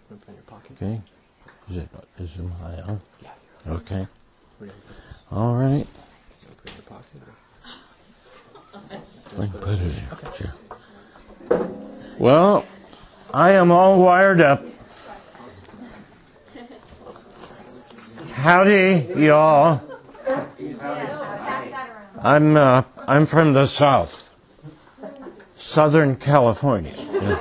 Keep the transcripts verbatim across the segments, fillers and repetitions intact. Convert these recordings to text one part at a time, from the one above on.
Okay. Is it, is it my on? Yeah. Okay. All right. We can put it in. Sure. Well, I am all wired up. Howdy, y'all. I'm uh, I'm from the South, Southern California.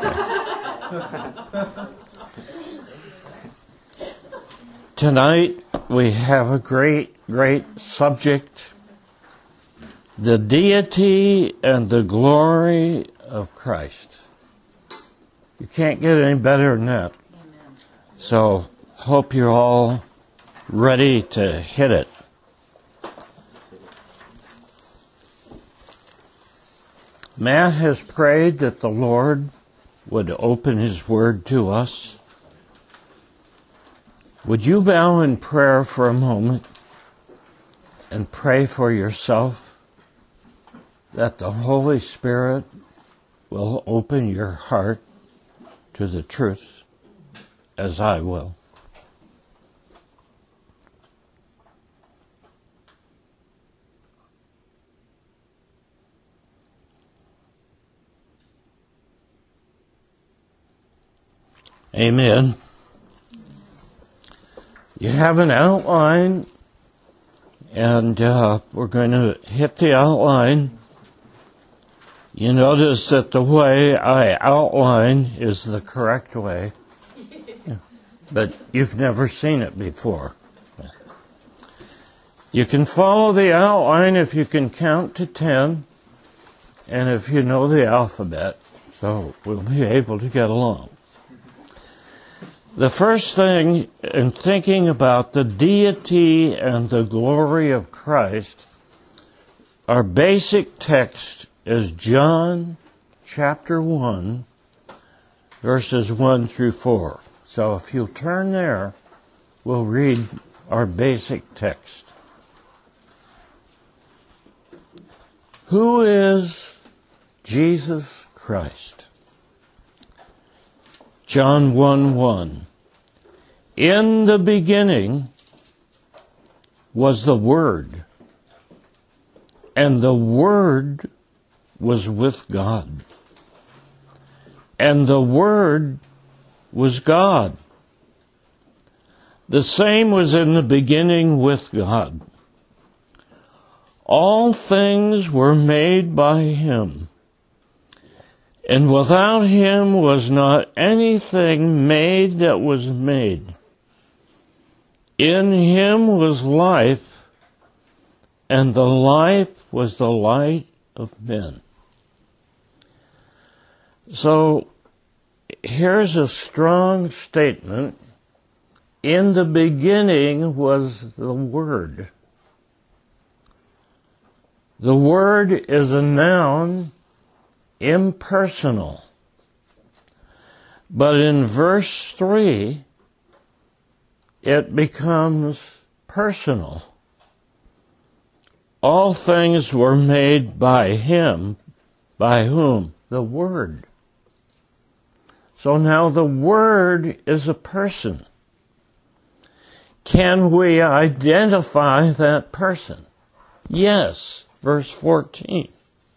Tonight we have a great, great subject: the deity and the glory of Christ. You can't get any better than that. Amen. So, hope you're all ready to hit it. Matt has prayed that the Lord would open His Word to us. Would you bow in prayer for a moment and pray for yourself that the Holy Spirit will open your heart to the truth as I will? Amen. You have an outline, and uh, we're going to hit the outline. You notice that the way I outline is the correct way, but you've never seen it before. You can follow the outline if you can count to ten, and if you know the alphabet, so we'll be able to get along. The first thing in thinking about the deity and the glory of Christ, our basic text is John chapter one, verses one through four. So if you'll turn there, we'll read our basic text. Who is Jesus Christ? John one one. In the beginning was the Word, and the Word was with God, and the Word was God. The same was in the beginning with God. All things were made by Him, and without Him was not anything made that was made. In Him was life, and the life was the light of men. So, here's a strong statement. In the beginning was the Word. The Word is a noun, impersonal. But in verse three, it becomes personal. All things were made by Him. By whom? The Word. So now the Word is a person. Can we identify that person? Yes. Verse fourteen.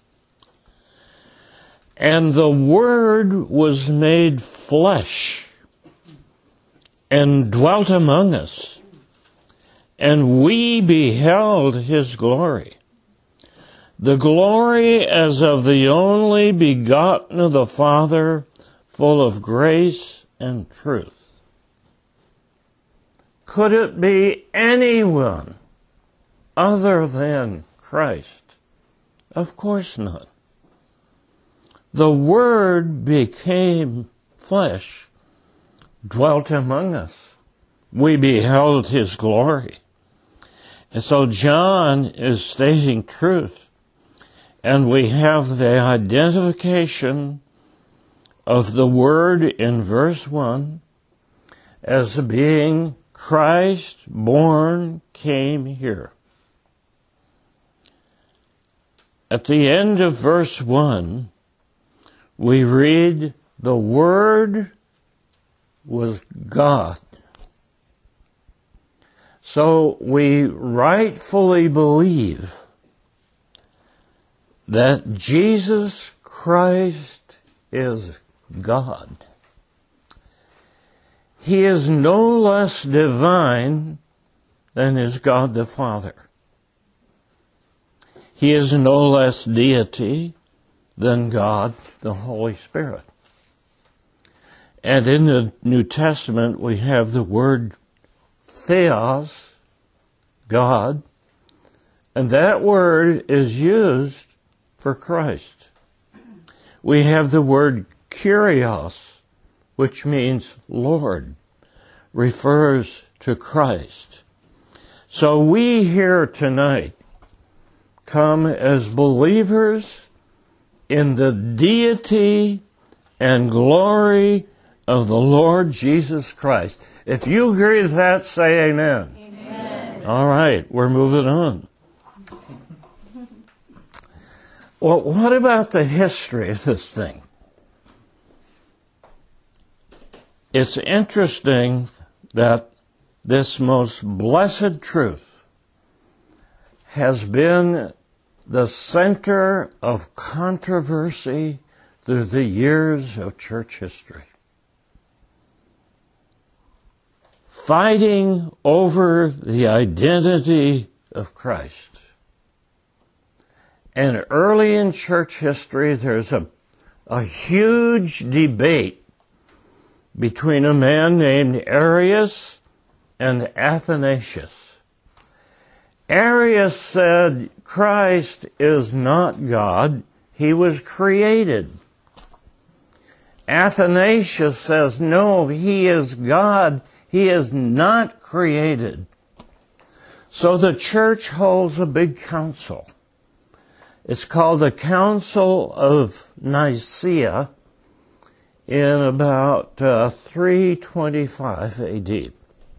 And the Word was made flesh and dwelt among us, and we beheld His glory, the glory as of the only begotten of the Father, full of grace and truth. Could it be anyone other than Christ? Of course not. The Word became flesh, dwelt among us. We beheld His glory. And so John is stating truth. And we have the identification of the Word in verse one as being Christ born came here. At the end of verse one, we read, the Word was God. So we rightfully believe that Jesus Christ is God. He is no less divine than is God the Father. He is no less deity than God the Holy Spirit. And in the New Testament we have the word theos, God, and that word is used for Christ. We have the word Kyrios, which means Lord, refers to Christ. So we here tonight come as believers in the deity and glory of the Lord Jesus Christ. If you agree with that, say amen. Amen. All right, we're moving on. Well, what about the history of this thing? It's interesting that this most blessed truth has been the center of controversy through the years of church history. Fighting over the identity of Christ. And early in church history, there's a, a huge debate between a man named Arius and Athanasius. Arius said Christ is not God, he was created. Athanasius says, no, he is God, he is not created. So the church holds a big council. It's called the Council of Nicaea in about uh, three twenty-five A D.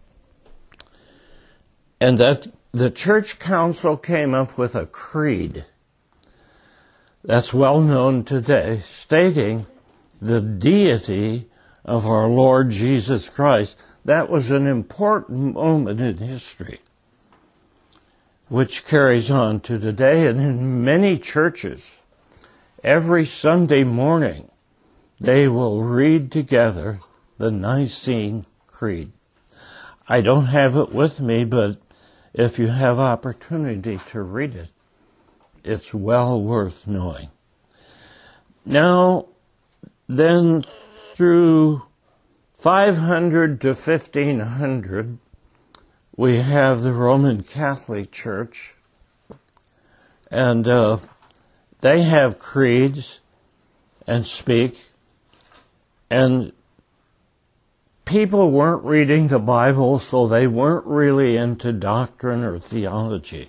And that the church council came up with a creed that's well known today, stating the deity of our Lord Jesus Christ. That was an important moment in history, which carries on to today. And in many churches, every Sunday morning, they will read together the Nicene Creed. I don't have it with me, but if you have opportunity to read it, it's well worth knowing. Now, then, through five hundred to fifteen hundred, we have the Roman Catholic Church, and uh, they have creeds and speak, and people weren't reading the Bible, so they weren't really into doctrine or theology.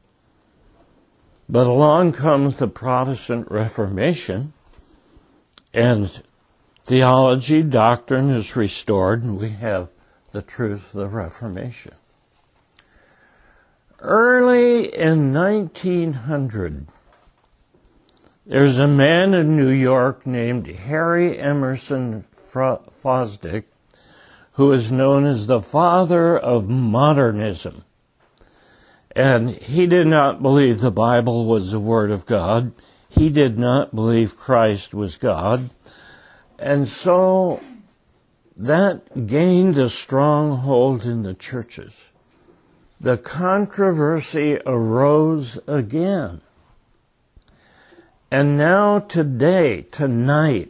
But along comes the Protestant Reformation, and theology, doctrine is restored, and we have the truth of the Reformation. Early in nineteen hundred, there's a man in New York named Harry Emerson Fosdick, who is known as the father of modernism. And he did not believe the Bible was the Word of God. He did not believe Christ was God. And so that gained a strong hold in the churches. The controversy arose again. And now today, tonight,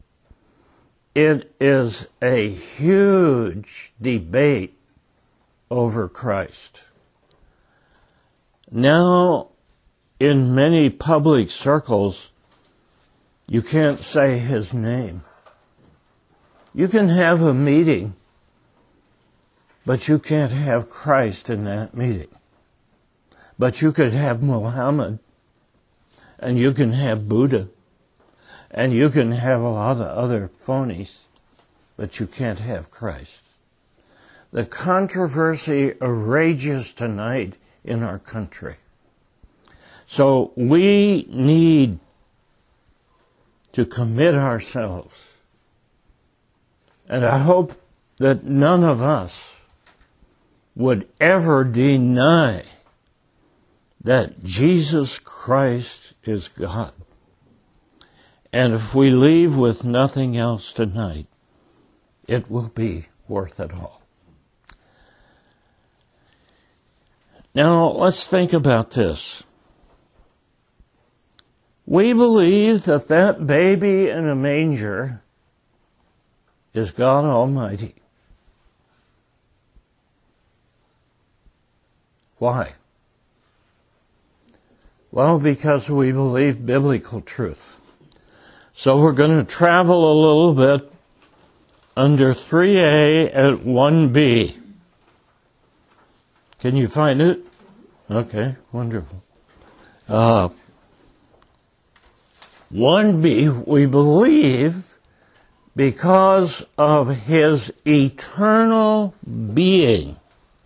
it is a huge debate over Christ. Now, in many public circles, you can't say his name. You can have a meeting, but you can't have Christ in that meeting. But you could have Muhammad, and you can have Buddha, and you can have a lot of other phonies, but you can't have Christ. The controversy rages tonight in our country. So we need to commit ourselves. And I hope that none of us would ever deny that Jesus Christ is God. And if we leave with nothing else tonight, it will be worth it all. Now, let's think about this. We believe that that baby in a manger is God Almighty. Why? Well, because we believe biblical truth. So we're going to travel a little bit under three A at one B. Can you find it? Okay, wonderful. Uh, one B, we believe because of his eternal being.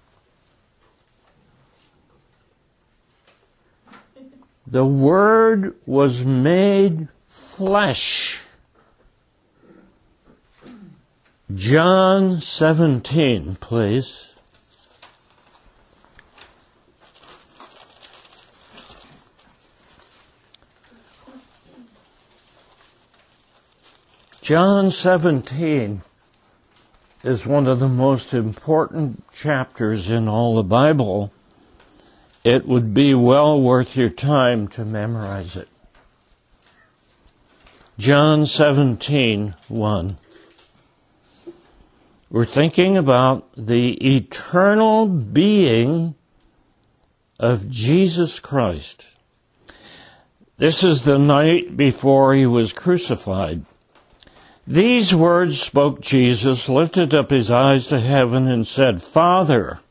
The Word was made flesh. John seventeen, please. John seventeen is one of the most important chapters in all the Bible. It would be well worth your time to memorize it. John seventeen, one. We're thinking about the eternal being of Jesus Christ. This is the night before he was crucified. These words spoke Jesus, lifted up his eyes to heaven, and said, Father,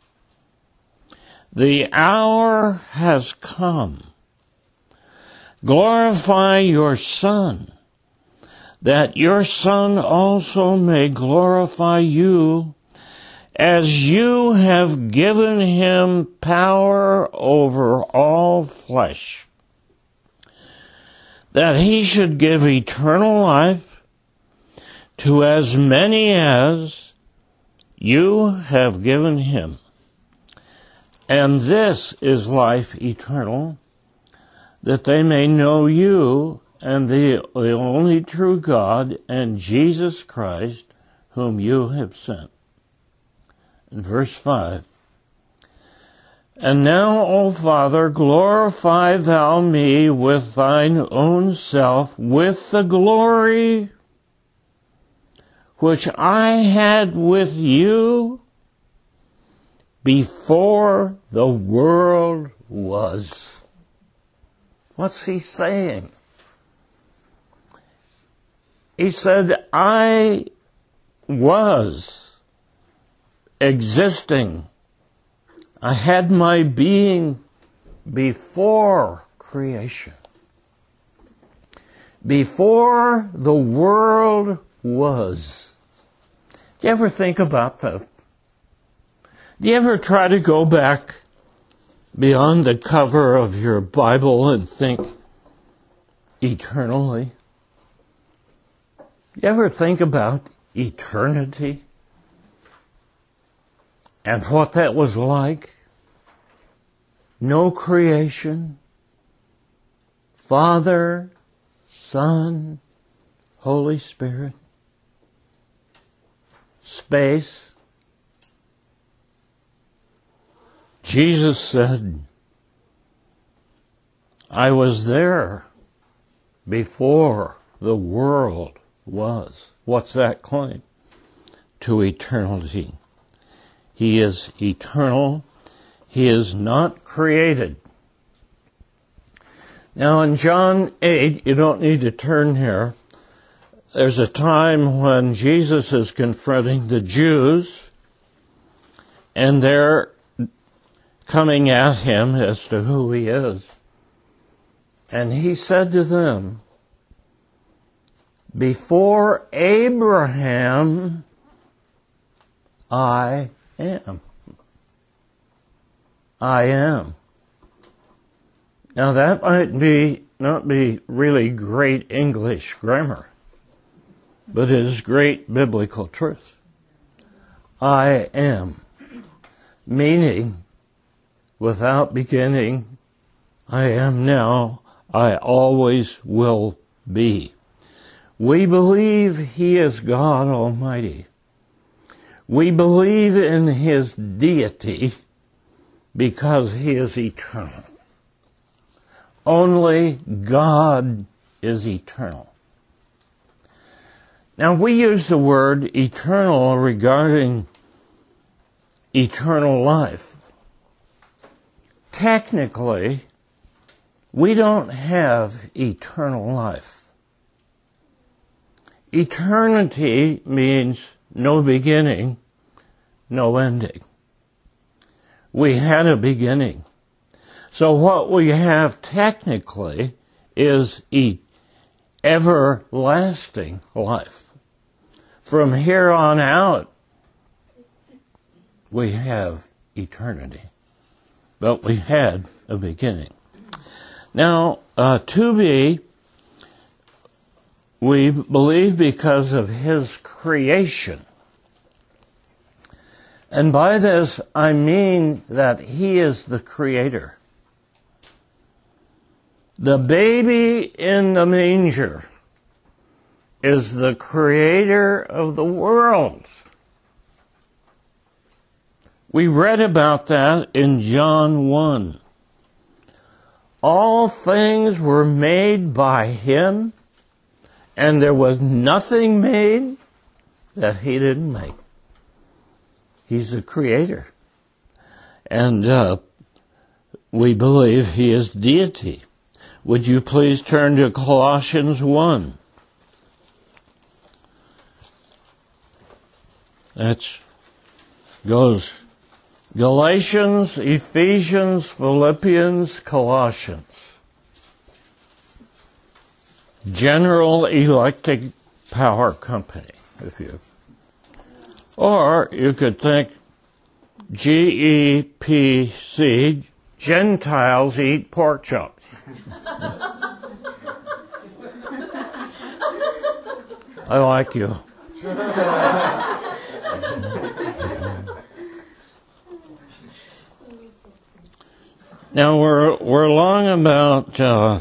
the hour has come. Glorify your Son, that your Son also may glorify you, as you have given him power over all flesh, that he should give eternal life to as many as you have given him. And this is life eternal, that they may know you and the, the only true God and Jesus Christ, whom you have sent. In verse five, And now, O Father, glorify thou me with thine own self, with the glory which I had with you before the world was. What's he saying? He said, I was existing. I had my being before creation. Before the world was. Do you ever think about that? Do you ever try to go back beyond the cover of your Bible and think eternally? Do you ever think about eternity and what that was like? No creation, Father, Son, Holy Spirit, space. Jesus said, I was there before the world was. What's that claim? To eternity. He is eternal. He is not created. Now in John eight, you don't need to turn here, there's a time when Jesus is confronting the Jews, and they're coming at him as to who he is. And he said to them, before Abraham, I am. I am. Now that might be not be really great English grammar, but it is great biblical truth. I am. Meaning, without beginning, I am now, I always will be. We believe He is God Almighty. We believe in His deity because He is eternal. Only God is eternal. Now, we use the word eternal regarding eternal life. Technically, we don't have eternal life. Eternity means no beginning, no ending. We had a beginning. So what we have technically is e- everlasting life. From here on out, we have eternity. But we had a beginning. Now, uh, to be, we believe because of His creation. And by this, I mean that He is the Creator. The baby in the manger is the Creator of the world. We read about that in John one. All things were made by Him, and there was nothing made that He didn't make. He's the Creator. And uh, we believe He is deity. Would you please turn to Colossians one? That goes Galatians, Ephesians, Philippians, Colossians. General Electric Power Company, if you. Or you could think G E P C, Gentiles Eat Pork Chops. I like you. Now we're we're long about uh,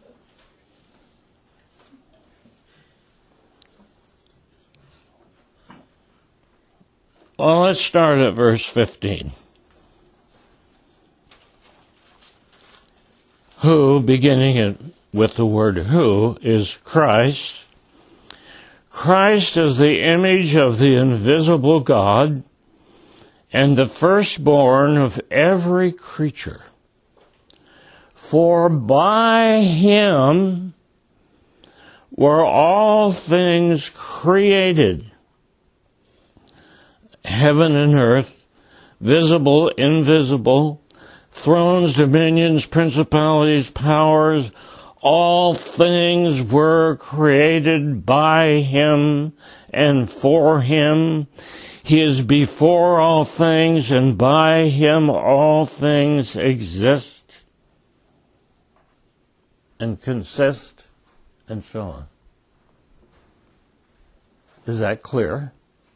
well, let's start at verse fifteen. Who, beginning it with the word who, is Christ. Christ is the image of the invisible God and the firstborn of every creature. For by Him were all things created, heaven and earth, visible, invisible, thrones, dominions, principalities, powers, all things were created by Him and for Him. He is before all things, and by Him all things exist and consist, and so on. Is that clear?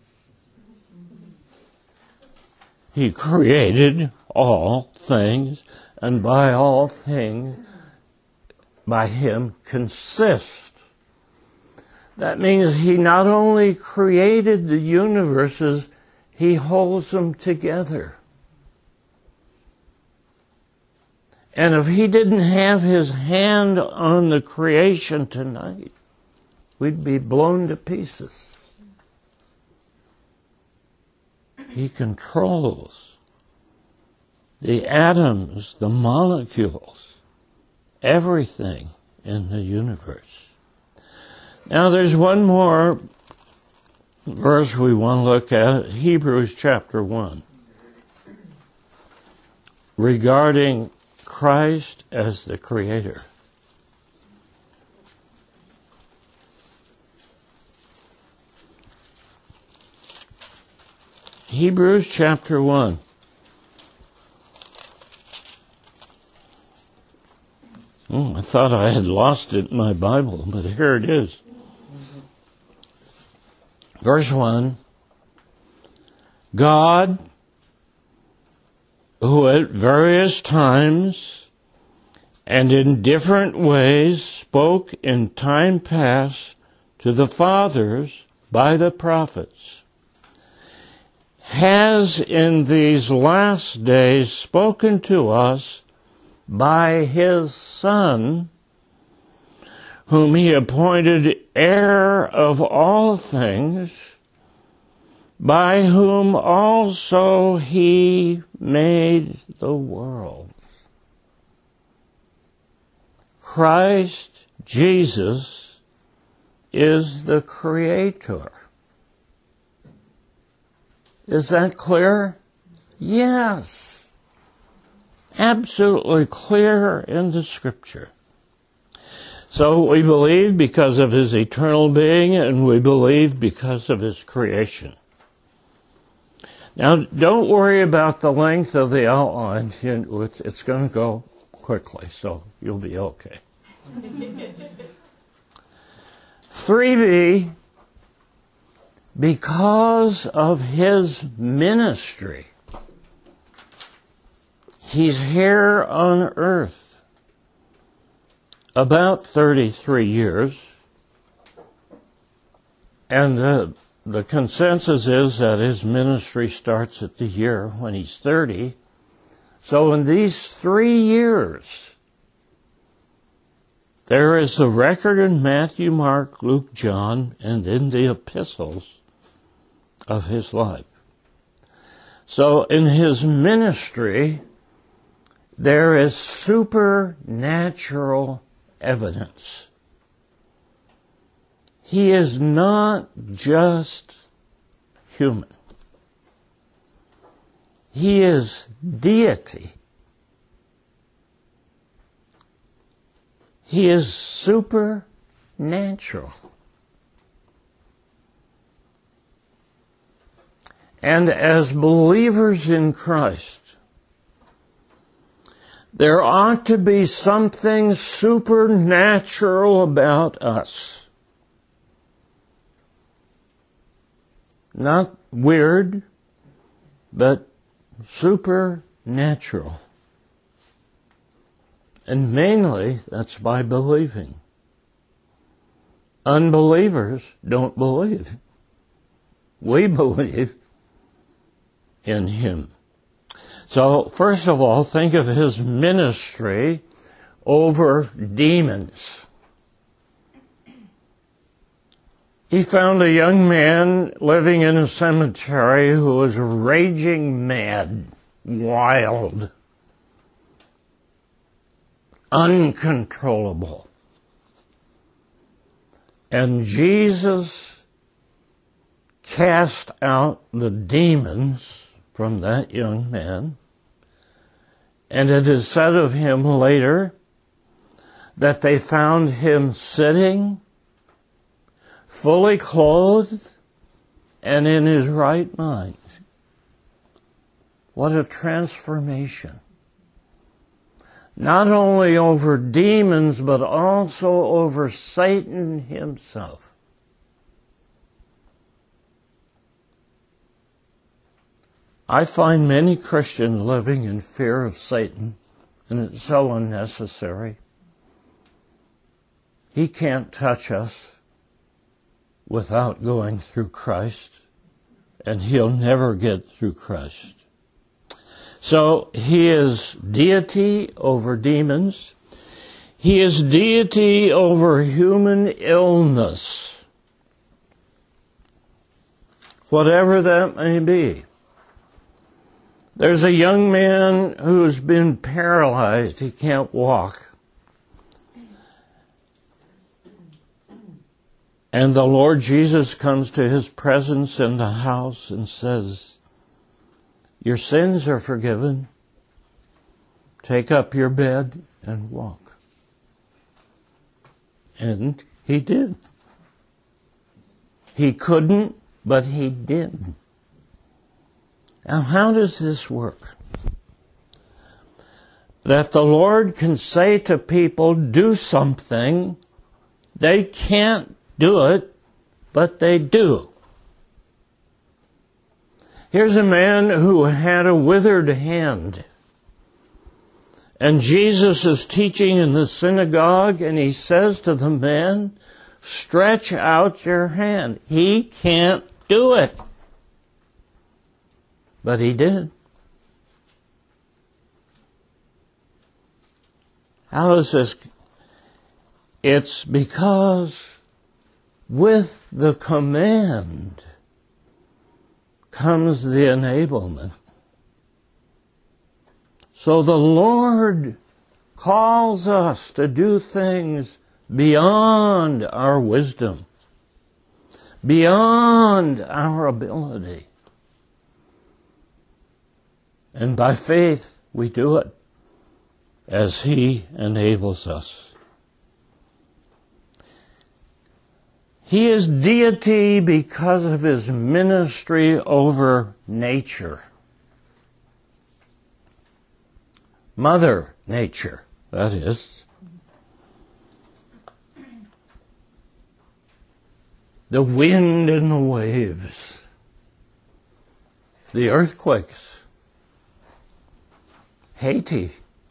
He created all things, and by all things, by Him consist. That means He not only created the universes, He holds them together. And if He didn't have His hand on the creation tonight, we'd be blown to pieces. He controls the atoms, the molecules, everything in the universe. Now there's one more verse we want to look at, Hebrews chapter one, regarding Christ as the Creator. Hebrews chapter one. Oh, I thought I had lost it in my Bible, but here it is. Verse one. God, who at various times and in different ways spoke in time past to the fathers by the prophets, has in these last days spoken to us by his Son, whom he appointed heir of all things, by whom also he made the world. Christ Jesus is the Creator. Is that clear? Yes. Absolutely clear in the Scripture. So we believe because of his eternal being, and we believe because of his creation. Now, don't worry about the length of the outline. It's going to go quickly, so you'll be okay. three B, because of his ministry, he's here on earth about thirty-three years, and the, the consensus is that his ministry starts at the year when he's thirty. So in these three years, there is the record in Matthew, Mark, Luke, John, and in the epistles of his life. So in his ministry, there is supernatural evidence. He is not just human. He is deity. He is supernatural. And as believers in Christ, there ought to be something supernatural about us. Not weird, but supernatural. And mainly, that's by believing. Unbelievers don't believe. We believe in him. So, first of all, think of his ministry over demons. He found a young man living in a cemetery who was raging mad, wild, uncontrollable. And Jesus cast out the demons from that young man. And it is said of him later that they found him sitting, fully clothed, and in his right mind. What a transformation. Not only over demons, but also over Satan himself. I find many Christians living in fear of Satan, and it's so unnecessary. He can't touch us without going through Christ, and he'll never get through Christ. So he is deity over demons. He is deity over human illness, whatever that may be. There's a young man who's been paralyzed. He can't walk. And the Lord Jesus comes to his presence in the house and says, "Your sins are forgiven. Take up your bed and walk." And he did. He couldn't, but he did. Now, how does this work? That the Lord can say to people, do something. They can't do it, but they do. Here's a man who had a withered hand. And Jesus is teaching in the synagogue, and he says to the man, stretch out your hand. He can't do it. But he did. How is this? It's because with the command comes the enablement. So the Lord calls us to do things beyond our wisdom, beyond our ability. And by faith, we do it as He enables us. He is deity because of His ministry over nature. Mother Nature, that is. The wind and the waves. The earthquakes. Haiti.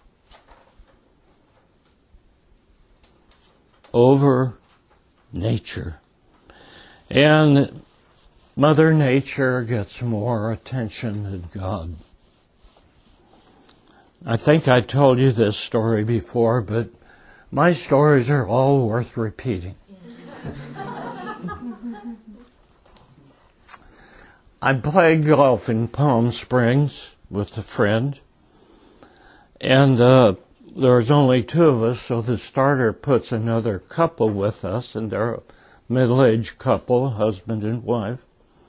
Over nature. And Mother Nature gets more attention than God. I think I told you this story before, but my stories are all worth repeating. I played golf in Palm Springs with a friend, and uh, there was only two of us, so the starter puts another couple with us, and they're a middle-aged couple, husband and wife.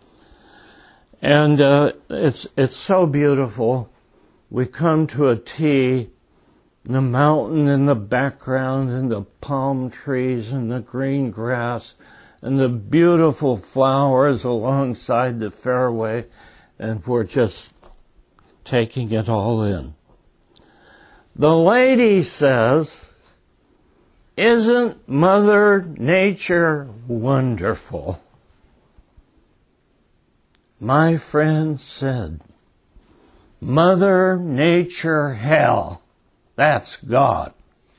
And uh, it's it's so beautiful. We come to a tee, the mountain in the background, and the palm trees, and the green grass, and the beautiful flowers alongside the fairway, and we're just taking it all in. The lady says, "Isn't Mother Nature wonderful?" My friend said, "Mother Nature hell, that's God."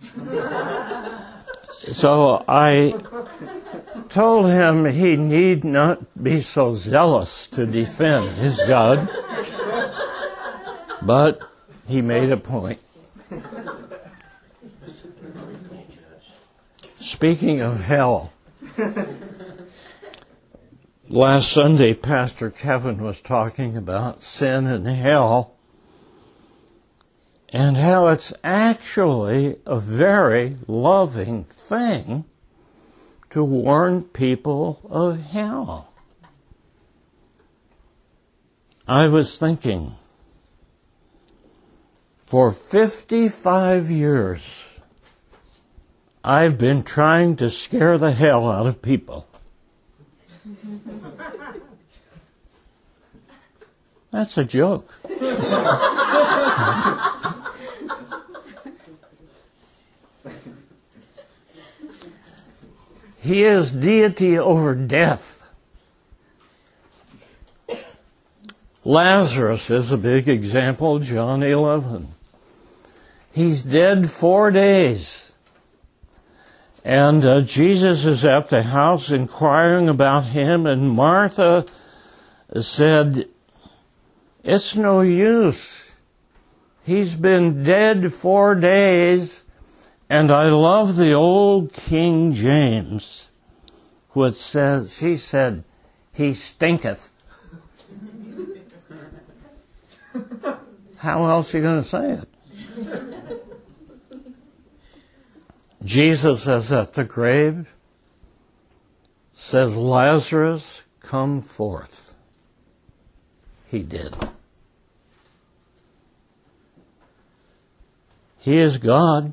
So I told him he need not be so zealous to defend his God, but he made a point. Speaking of hell, last Sunday, Pastor Kevin was talking about sin and hell and how it's actually a very loving thing to warn people of hell. I was thinking, for fifty-five years, I've been trying to scare the hell out of people. That's a joke. He is deity over death. Lazarus is a big example, John eleven. He's dead four days. And uh, Jesus is at the house inquiring about him, and Martha said, "It's no use. He's been dead four days." And I love the old King James, which says, she said, "He stinketh." How else are you going to say it? Jesus is at the grave, says, "Lazarus, come forth." He did. He is God.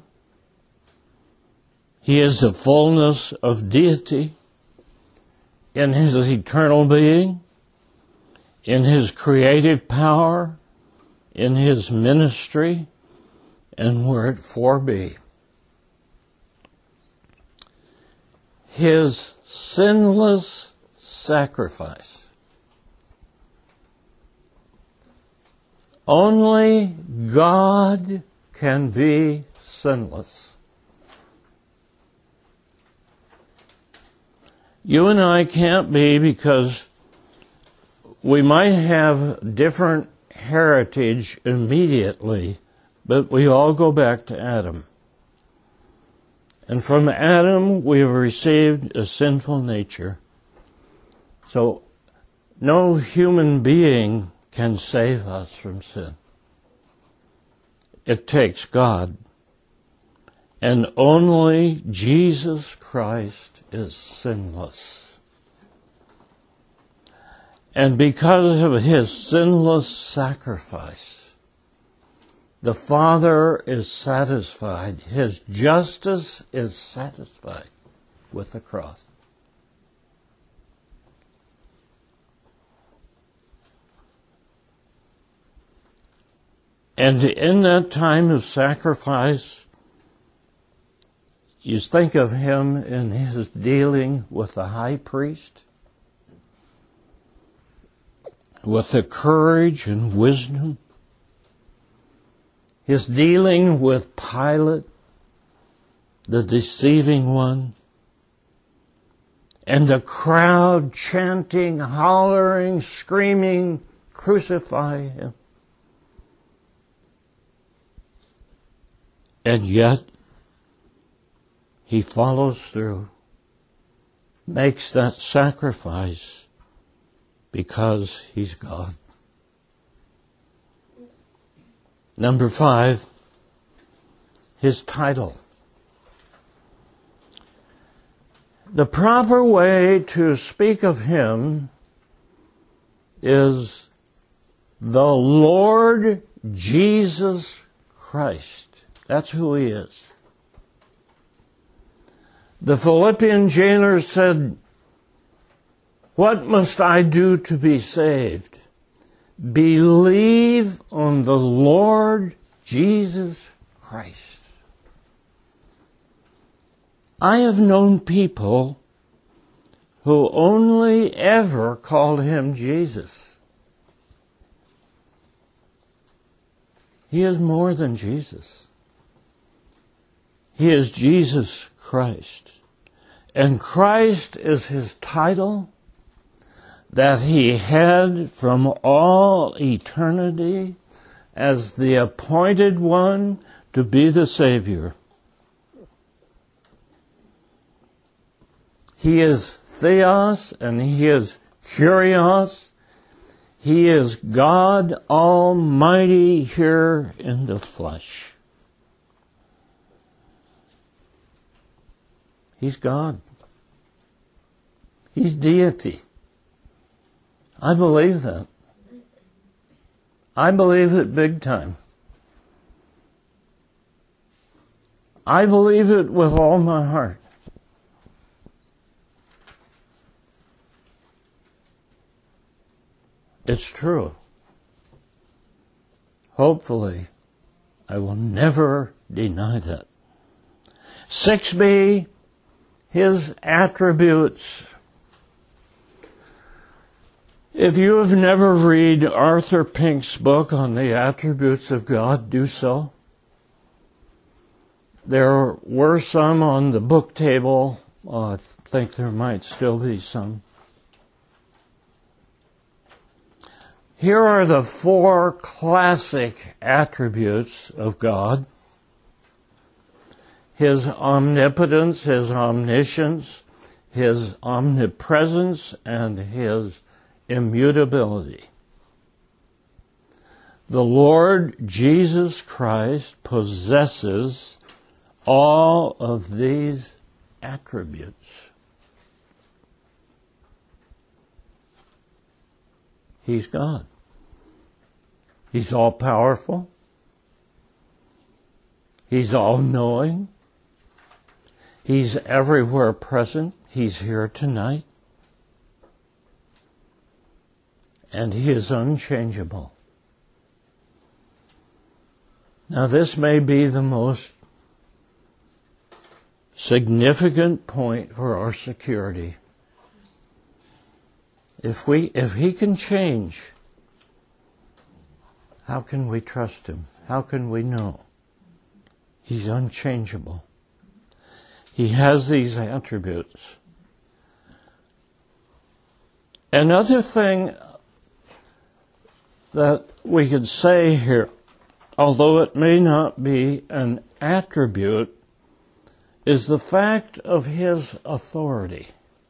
He is the fullness of deity in His eternal being, in His creative power, in His ministry, and where it forbe. His sinless sacrifice Only God can be sinless. You and I can't be, because we might have different heritage immediately, but we all go back to Adam. And from Adam we have received a sinful nature. So no human being can save us from sin. It takes God. And only Jesus Christ is sinless. And because of his sinless sacrifice, the Father is satisfied. His justice is satisfied with the cross. And in that time of sacrifice, you think of him in his dealing with the high priest, with the courage and wisdom, his dealing with Pilate, the deceiving one, and the crowd chanting, hollering, screaming, "Crucify him." And yet, he follows through, makes that sacrifice because he's God. Number five, his title. The proper way to speak of him is the Lord Jesus Christ. That's who he is. The Philippian jailer said, "What must I do to be saved?" Believe on the Lord Jesus Christ. I have known people who only ever called him Jesus. He is more than Jesus. He is Jesus Christ. And Christ is his title that he had from all eternity as the appointed one to be the Savior. He is Theos and he is Kyrios. He is God Almighty here in the flesh. He's God. He's deity. I believe that. I believe it big time. I believe it with all my heart. It's true. Hopefully, I will never deny that. six B, his attributes. If you have never read Arthur Pink's book on the attributes of God, do so. There were some on the book table. Uh, I think there might still be some. Here are the four classic attributes of God. His omnipotence, his omniscience, his omnipresence, and his immutability. The Lord Jesus Christ possesses all of these attributes. He's God. He's all-powerful. He's all-knowing. He's everywhere present. He's here tonight. And he is unchangeable. Now, this may be the most significant point for our security. If we, if he can change, How can we trust him? How can we know? He's unchangeable. He has these attributes. Another thing that we could say here, although it may not be an attribute, is the fact of his authority.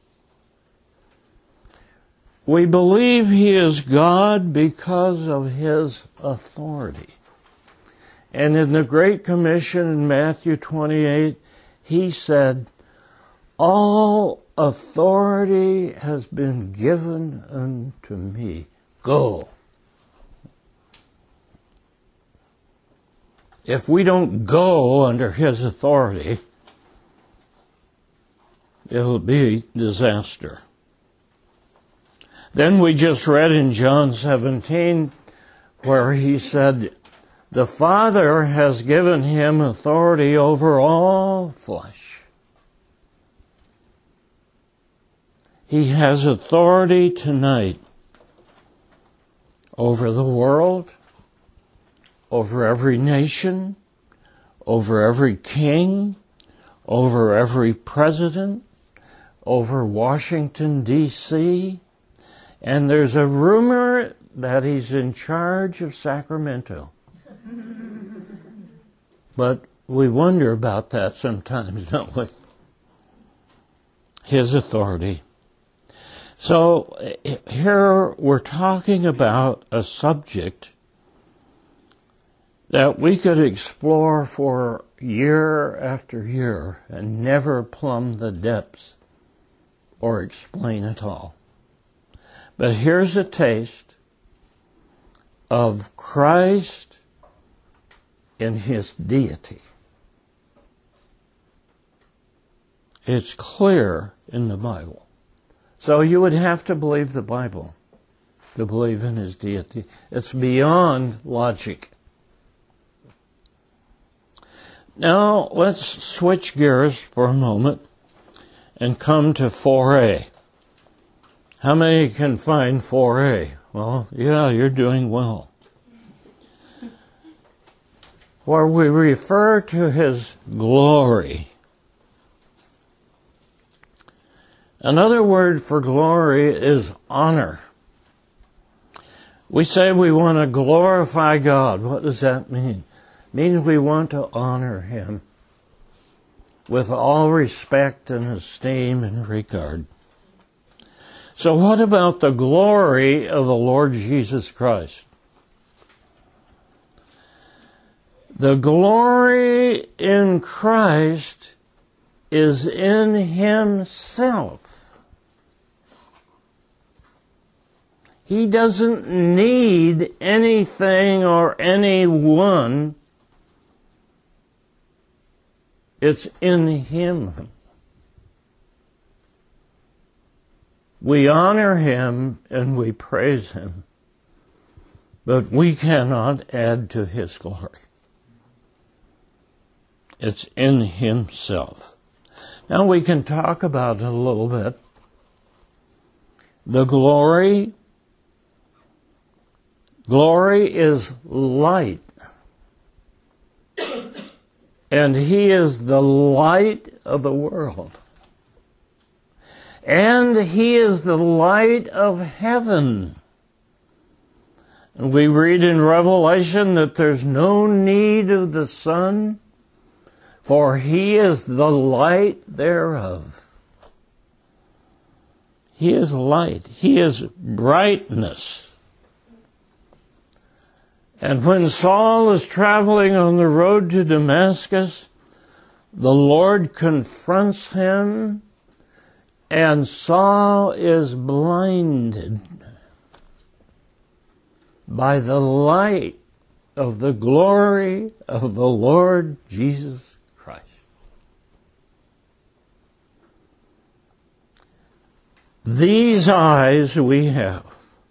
We believe he is God because of his authority. And in the Great Commission in Matthew twenty-eight, he said, all authority has been given unto me. Go. If we don't go under his authority, it'll be disaster. Then we just read in John seventeen where he said, the Father has given him authority over all flesh. He has authority tonight over the world, over every nation, over every king, over every president, over Washington, D C, and there's a rumor that he's in charge of Sacramento. But we wonder about that sometimes, don't we? His authority. So here we're talking about a subject that we could explore for year after year and never plumb the depths or explain it all. But here's a taste of Christ in his deity. It's clear in the Bible. So you would have to believe the Bible to believe in his deity. It's beyond logic. Now let's switch gears for a moment and come to four A. How many can find four A? Well, yeah, you're doing well. Where we refer to his glory. Another word for glory is honor. We say we want to glorify God. What does that mean? It means we want to honor him with all respect and esteem and regard. So what about the glory of the Lord Jesus Christ? The glory in Christ is in himself. He doesn't need anything or anyone. It's in him. We honor him and we praise him, but we cannot add to his glory. It's in himself. Now we can talk about it a little bit. The glory, glory is light. And he is the light of the world. And he is the light of heaven. And we read in Revelation that there's no need of the sun, for he is the light thereof. He is light. He is brightness. And when Saul is traveling on the road to Damascus, the Lord confronts him, and Saul is blinded by the light of the glory of the Lord Jesus Christ. These eyes we have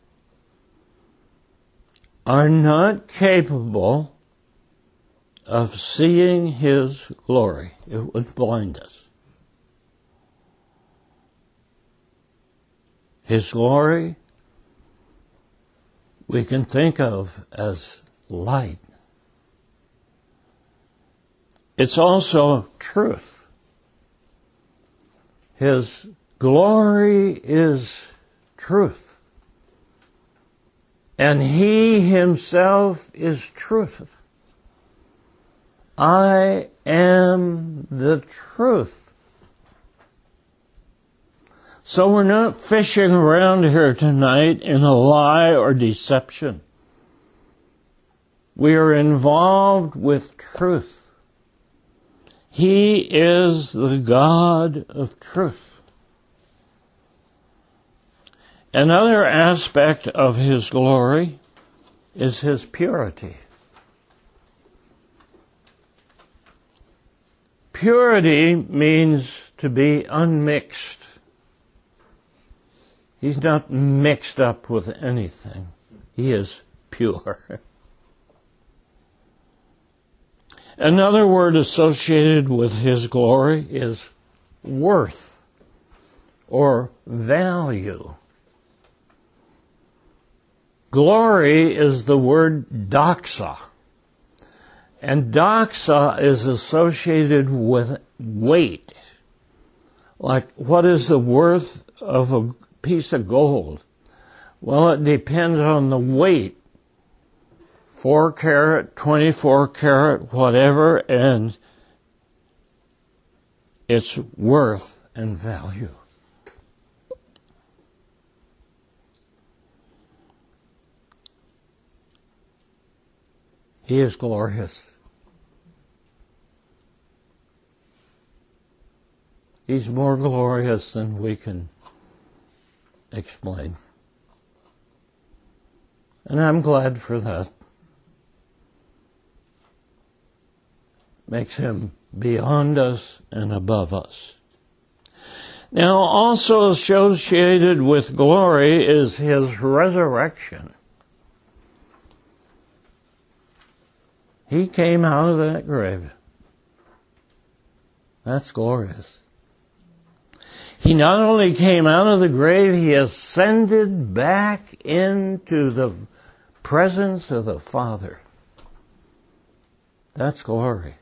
are not capable of seeing his glory. It would blind us. His glory we can think of as light. It's also truth. His glory is truth. And He Himself is truth. I am the truth. So we're not fishing around here tonight in a lie or deception. We are involved with truth. He is the God of truth. Another aspect of His glory is His purity. Purity means to be unmixed. He's not mixed up with anything. He is pure. Another word associated with His glory is worth or value. Glory is the word doxa. And doxa is associated with weight. Like, what is the worth of a piece of gold? Well, it depends on the weight. Four carat, twenty-four carat, whatever, and its worth and value. He is glorious. He's more glorious than we can explain. And I'm glad for that. Makes Him beyond us and above us. Now, also associated with glory is His resurrection. He came out of that grave. That's glorious. He not only came out of the grave, He ascended back into the presence of the Father. That's glory.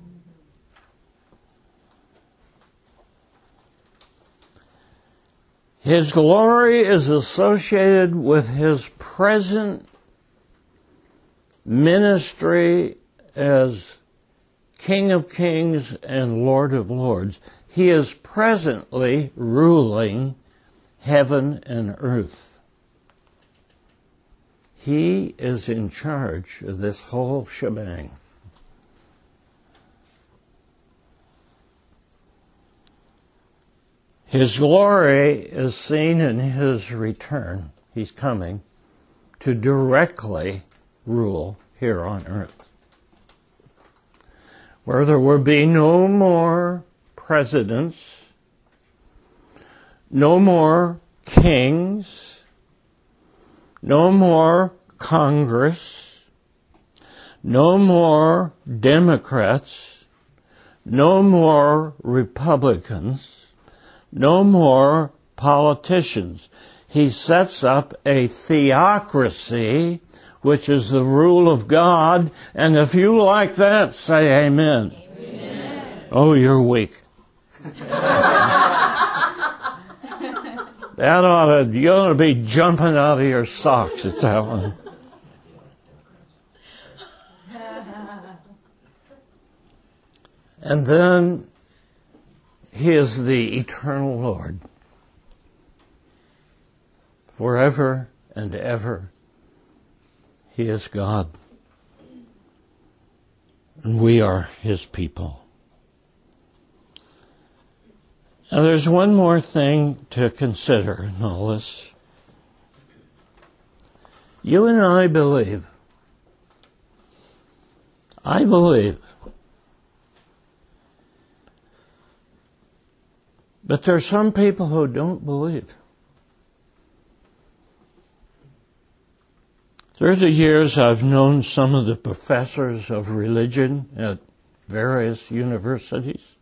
His glory is associated with His present ministry as King of Kings and Lord of Lords. He is presently ruling heaven and earth. He is in charge of this whole shebang. His glory is seen in His return. He's coming to directly rule here on earth, where there will be no more presidents, no more kings, no more Congress, no more Democrats, no more Republicans, no more politicians. He sets up a theocracy, which is the rule of God. And if you like that, say amen. Amen. Oh, you're weak. That ought to, you ought to be jumping out of your socks at that one. And then He is the eternal Lord. Forever and ever, He is God. And we are His people. Now there's one more thing to consider in all this. You and I believe. I believe. But there are some people who don't believe. Through the years, I've known some of the professors of religion at various universities.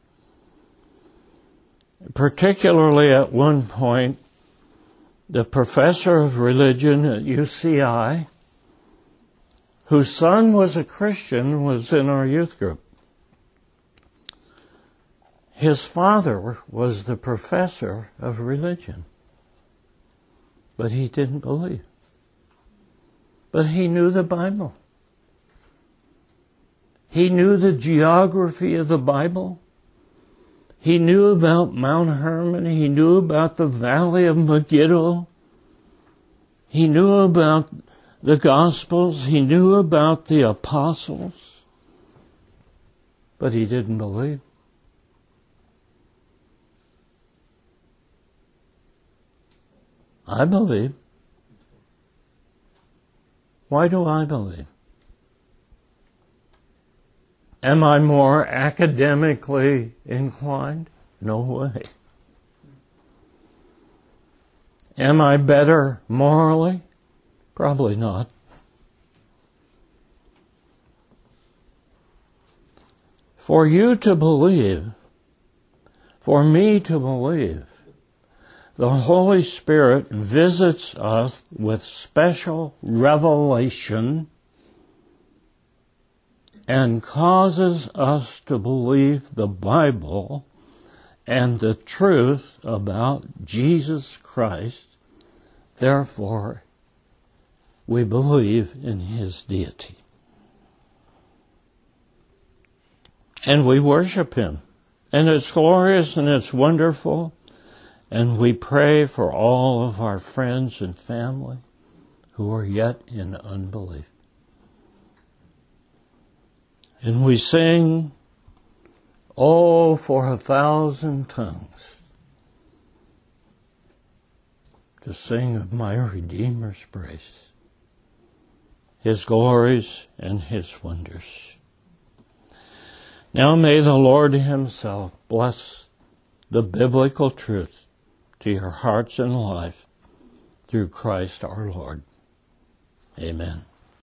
Particularly at one point, the professor of religion at U C I, whose son was a Christian, was in our youth group. His father was the professor of religion, but he didn't believe. But he knew the Bible. He knew the geography of the Bible. He knew about Mount Hermon. He knew about the Valley of Megiddo. He knew about the Gospels. He knew about the apostles. But he didn't believe. I believe. Why do I believe? Am I more academically inclined? No way. Am I better morally? Probably not. For you to believe, for me to believe, the Holy Spirit visits us with special revelation and causes us to believe the Bible and the truth about Jesus Christ. Therefore, we believe in His deity. And we worship Him. And it's glorious and it's wonderful. And we pray for all of our friends and family who are yet in unbelief. And we sing, "Oh, for a thousand tongues to sing of my Redeemer's praise, His glories and His wonders." Now may the Lord Himself bless the biblical truth to your hearts and life through Christ our Lord. Amen.